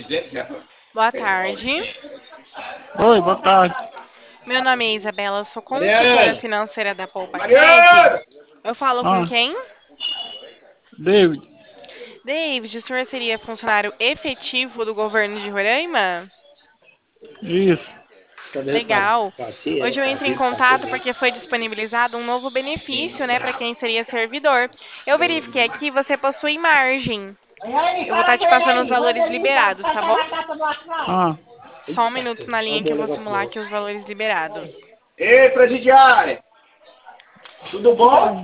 Boa tarde. Oi, boa tarde. Meu nome é Isabela, eu sou consultora Mariana! financeira da Poupa Cred. Mariana! Eu falo com Ah, quem? David. David, o senhor seria funcionário efetivo do governo de Roraima? Isso. Legal. Hoje eu entro em contato Cadê? porque foi disponibilizado um novo benefício, né, para quem seria servidor. Eu verifiquei aqui, você possui margem. Eu vou estar Fala com te ele passando os aí, valores manda ele ligar, liberados, para tá bom? batata no WhatsApp. Ah, Só um minuto na linha que eu Mandou o vou negócio simular novo. aqui os valores liberados. Ei, presidiário! Tudo bom?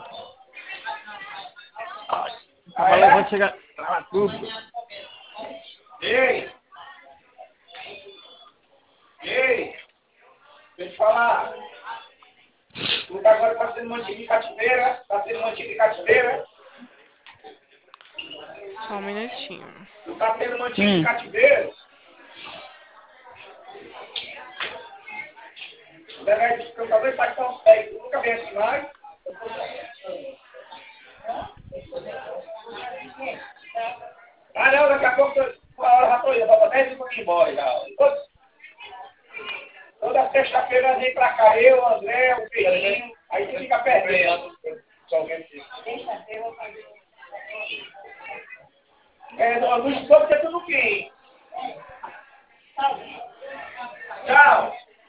Ah, trabalhei, vai é? chegar. Tudo. Ei! Ei! Deixa eu te falar. Tu tá agora tá sendo mantido em cativeira? Tá sendo mantido em cativeira? Só um minutinho. Tu tá sendo mantido em Sim. cativeiro? O delegado disse que eu talvez saia tão sério. Tu nunca vem aqui mais? Ah, não, daqui a pouco, uma hora já tô indo. Falta 10 minutos embora já. Toda sexta-feira vem pra cá, eu, o André, o Pedrinho, aí tu fica perdendo. É, não estou porque tu não quis. Tchau.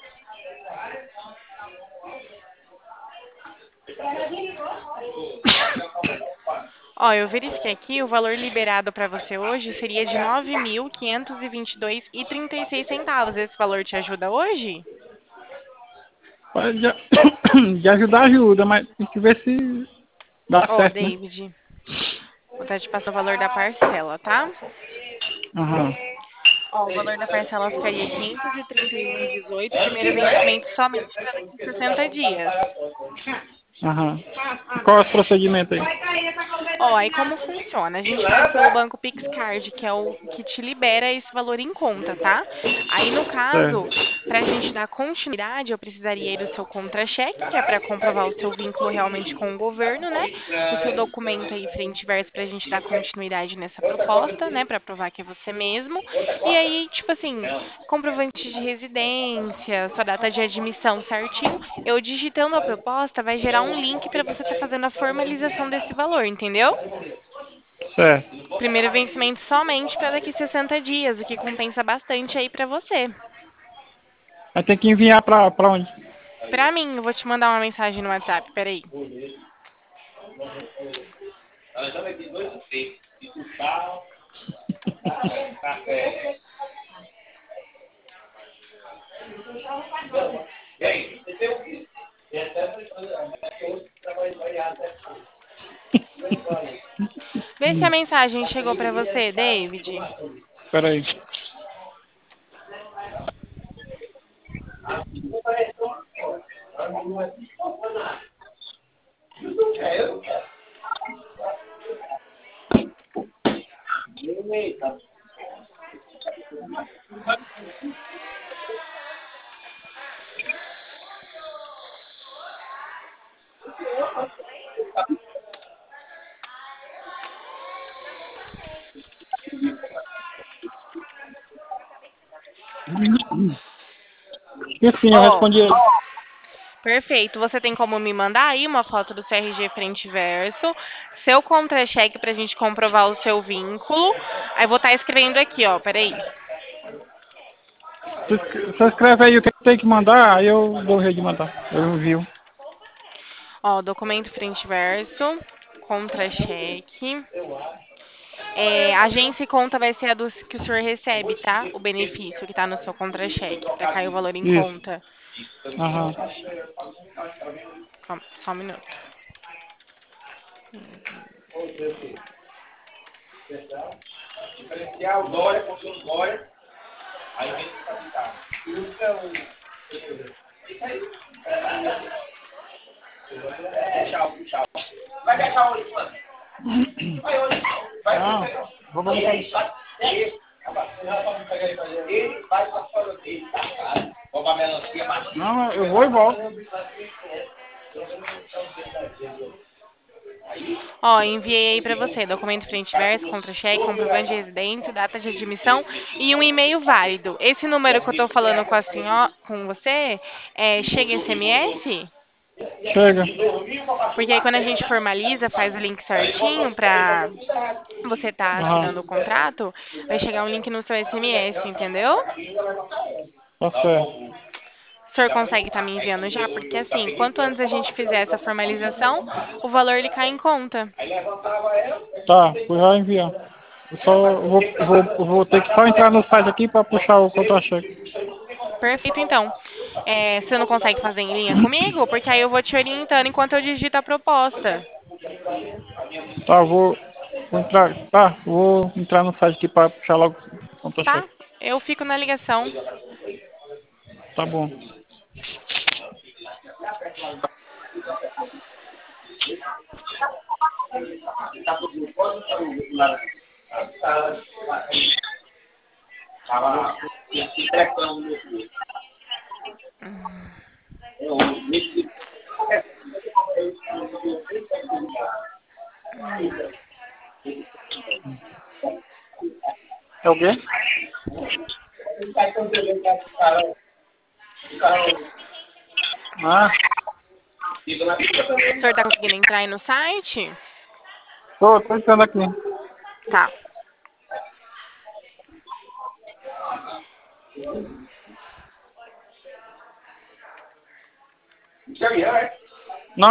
Ó, eu verifiquei aqui, o valor liberado para você hoje seria de 9.522,36 Esse valor te ajuda hoje? Pode de ajudar, ajuda, mas tem que ver se dá Ó, certo, né? David, vou estar te passando o valor da parcela, tá? Aham. Ó, o valor da parcela ficaria 531,18, primeiro vencimento somente para daqui 60 dias. Aham. E qual é o procedimento aí? Ó, aí como funciona? A gente faz pelo banco PixCard, que é o que te libera esse valor em conta, tá? Aí, no caso, Certo. para a gente dar continuidade, eu precisaria aí do seu contra-cheque, que é para comprovar o seu vínculo realmente com o governo, né? O seu documento aí, frente e verso, para a gente dar continuidade nessa proposta, né? Para provar que é você mesmo. E aí, tipo assim, comprovante de residência, sua data de admissão certinho. Eu digitando a proposta vai gerar um link para você estar fazendo a formalização desse valor, entendeu? Certo. Primeiro vencimento somente para daqui 60 dias, o que compensa bastante aí para você. Aí tem que enviar pra onde? Pra mim, eu vou te mandar uma mensagem no WhatsApp, peraí. Vê se a mensagem chegou pra você, David. Espera aí. Esqueci, eu Ó, respondi ele. perfeito. Você tem como me mandar aí uma foto do seu RG frente e verso, seu contra-cheque pra gente comprovar o seu vínculo. Aí vou estar escrevendo aqui, ó, peraí. Você escreve aí o que tem que mandar, aí eu dou o jeito de mandar. Eu envio. Ó, documento frente e verso, contra-cheque. É, agência e conta vai ser a do que o senhor recebe, tá? O benefício que tá no seu contra-cheque, pra cair o valor em Isso. conta. Aham. Calma, só um minuto. Diferencial, Dória, consome Dória. Aí vem o capital. Tchau, tchau. Vai deixar hoje, mano. Vai hoje. Vai Não, vou botar ele vai pra fora dele. Rouba melancia, mas Não, eu vou e volto. Ó, enviei aí pra você, documento frente e verso, contra-cheque, comprovante de residência, data de admissão e um e-mail válido. Esse número que eu tô falando com a senhora, com você, chega SMS? Chega. Porque aí quando a gente formaliza, faz o link certinho pra você tá Aham. assinando o contrato, vai chegar um link no seu SMS, entendeu? Tá certo. O senhor consegue estar me enviando já? Porque assim, quanto antes a gente fizer essa formalização, o valor ele cai em conta. Tá, vou já enviar. Eu vou ter que só entrar no site aqui para puxar o contra-cheque. Perfeito, então. Você não consegue fazer em linha comigo? Porque aí eu vou te orientando enquanto eu digito a proposta, Tá, vou entrar no site aqui para puxar logo o tá? contra-cheque. Eu fico na ligação. Tá bom. É o quê? Ah, O senhor tá conseguindo entrar aí no site? tô entrando aqui. Tá. Não?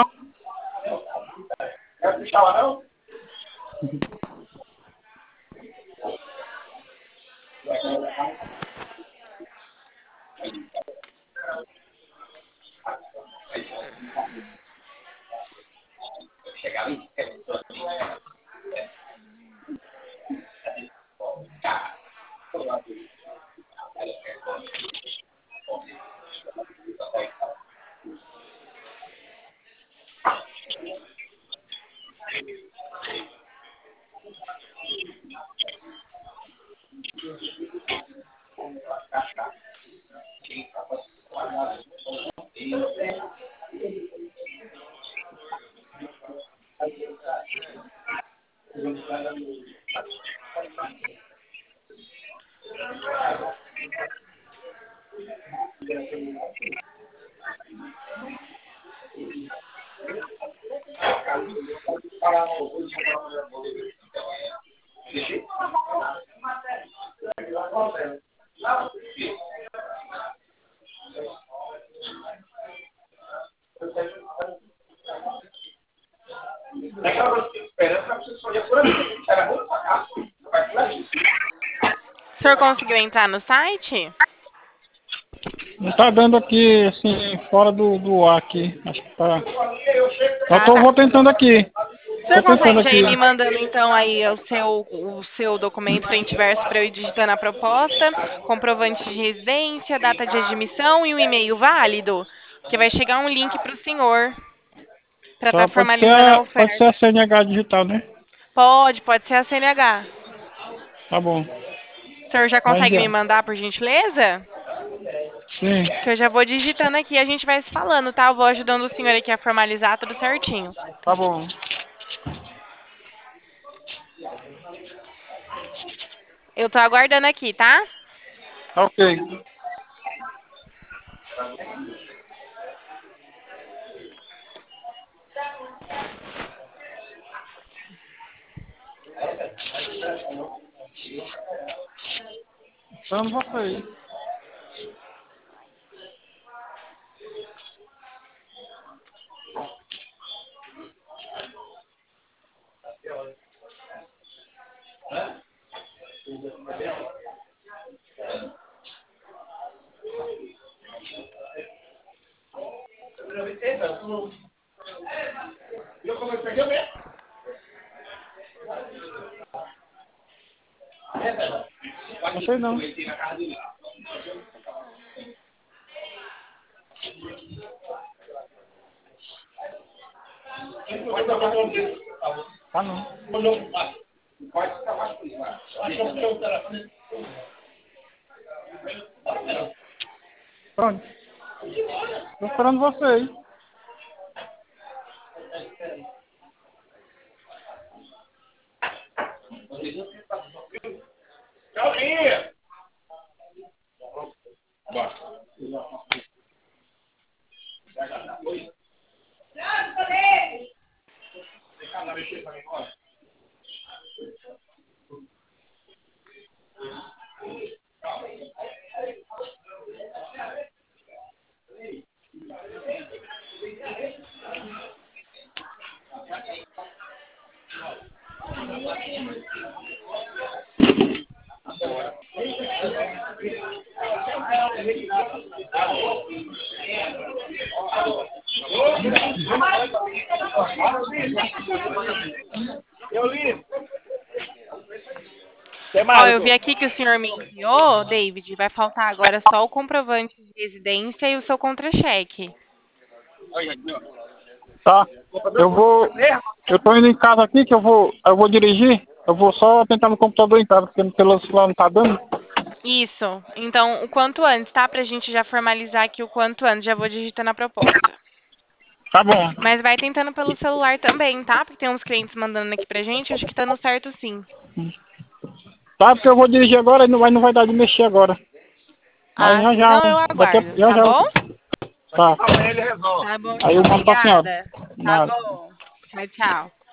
O senhor conseguiu entrar no site? Não tá dando aqui, assim, fora do ar aqui. Acho que tá. Ah, tá. Vou tentando aqui. O Tô senhor tentando consegue já aqui. ir me mandando então aí o seu documento frente e verso para eu ir digitando a proposta, comprovante de residência, data de admissão e um e-mail válido? Que vai chegar um link para o senhor para estar Só formalizando a pode ser a oferta. CNH digital, né? Pode ser a CNH. Tá bom. O senhor já Vai consegue me enviar. mandar, por gentileza? Sim, Que eu já vou digitando aqui, a gente vai se falando, tá? Eu vou ajudando o senhor aqui a formalizar tudo certinho. tá bom. Eu tô aguardando aqui, tá? Tá ok. Estamos vocês. Não sei não. Tá não. Pronto. Tô esperando vocês. Tchauzinho. Eu li. Ó, eu vi aqui que o senhor me enviou, David, vai faltar agora só o comprovante de residência e o seu contra-cheque. Tá. Eu tô indo em casa aqui que eu vou dirigir. Eu vou só tentar no computador em casa, porque no celular não tá dando. Isso. Então, o quanto antes, tá? Pra gente já formalizar aqui o quanto antes. Já vou digitando a proposta. Tá bom. Mas vai tentando pelo celular também, tá? Porque tem uns clientes mandando aqui pra gente. Acho que tá no certo sim. Tá, porque eu vou dirigir agora e não vai dar de mexer agora. Mas Ah, já sim. já, Não, eu daqui aguardo. já Tá já. bom? Tá. Amanhã ele resolve. Tá bom, Aí então. eu mando pra senhora. Obrigada. Tá Nada. bom. Tchau, tchau.